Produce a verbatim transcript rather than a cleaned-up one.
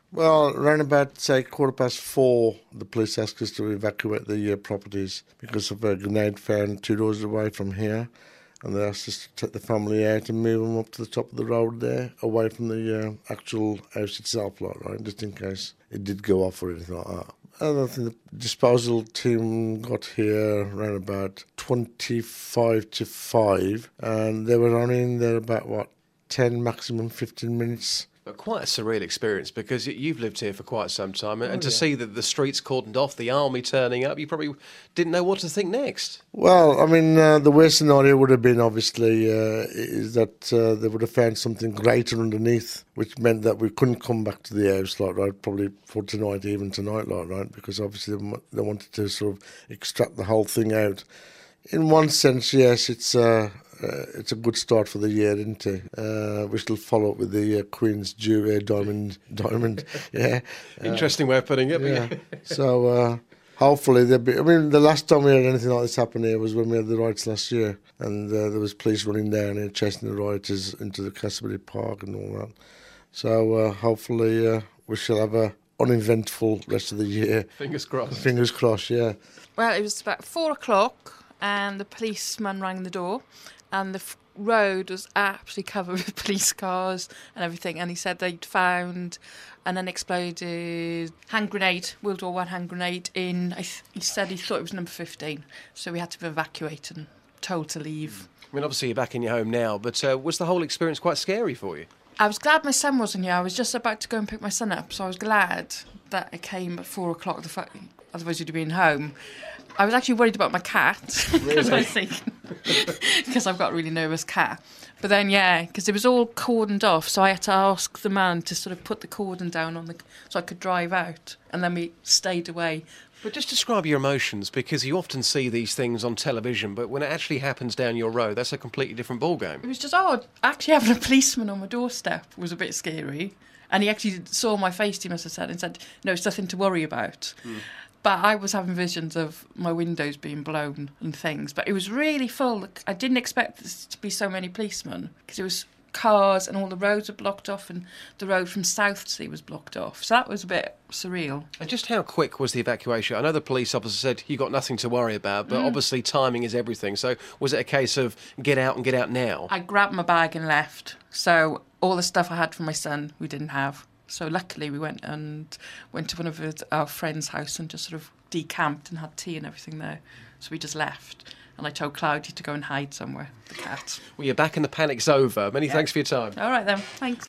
Well, around about, say, quarter past four, the police asked us to evacuate the uh, properties because of a grenade found two doors away from here. And they asked us to take the family out and move them up to the top of the road there, away from the uh, actual house itself, like, right, just in case it did go off or anything like that. And I think the disposal team got here around about twenty-five to five, and they were only in there about, what, ten, maximum fifteen minutes. But quite a surreal experience because y- you've lived here for quite some time, and, Oh, and to yeah. see that the streets cordoned off, the army turning up, you probably didn't know what to think next. Well, I mean, uh, the worst scenario would have been, obviously, uh, is that uh, they would have found something greater underneath, which meant that we couldn't come back to the house, like, right, probably for tonight, even tonight, like, right, because obviously they wa- they wanted to sort of extract the whole thing out. In one sense, yes, it's uh, uh, it's a good start for the year, isn't it? Uh, we shall follow up with the uh, Queen's Jewel Diamond, Diamond, yeah. Interesting way of putting it. but Yeah. So uh, hopefully there'll be. I mean, the last time we had anything like this happen here was when we had the riots last year, and uh, there was police running down here chasing the rioters into the Castleberry Park and all that. So uh, hopefully uh, we shall have a uneventful rest of the year. Fingers crossed. Fingers crossed. Yeah. Well, it was about four o'clock and the policeman rang the door and the f- road was absolutely covered with police cars and everything. And he said they'd found an unexploded hand grenade, World War One hand grenade in, I th- he said he thought it was number fifteen. So we had to evacuate and told to leave. I mean, obviously you're back in your home now, but uh, was the whole experience quite scary for you? I was glad my son wasn't here. I was just about to go and pick my son up, so I was glad that it came at four o'clock. The fa- otherwise, you'd have been home. I was actually worried about my cat because I think because I've got a really nervous cat. But then, yeah, because it was all cordoned off, so I had to ask the man to sort of put the cordon down on the so I could drive out, and then we stayed away. But just describe your emotions, because you often see these things on television, but when it actually happens down your road, that's a completely different ballgame. It was just odd. Actually, having a policeman on my doorstep was a bit scary. And he actually saw my face, he must have said, and said, no, it's nothing to worry about. Mm. But I was having visions of my windows being blown and things. But it was really full. I didn't expect there to be so many policemen, because it was cars and all the roads were blocked off, and the road from Southsea was blocked off. So that was a bit surreal. And just how quick was the evacuation? I know the police officer said you got nothing to worry about, but Mm. obviously timing is everything. So was it a case of get out and get out now? I grabbed my bag and left. So all the stuff I had for my son, we didn't have. So luckily we went and went to one of our friends' house and just sort of decamped and had tea and everything there. So we just left. And I told Cloudy to go and hide somewhere, the cat. Well, you're back and the panic's over. Many Yeah. thanks for your time. All right then, thanks.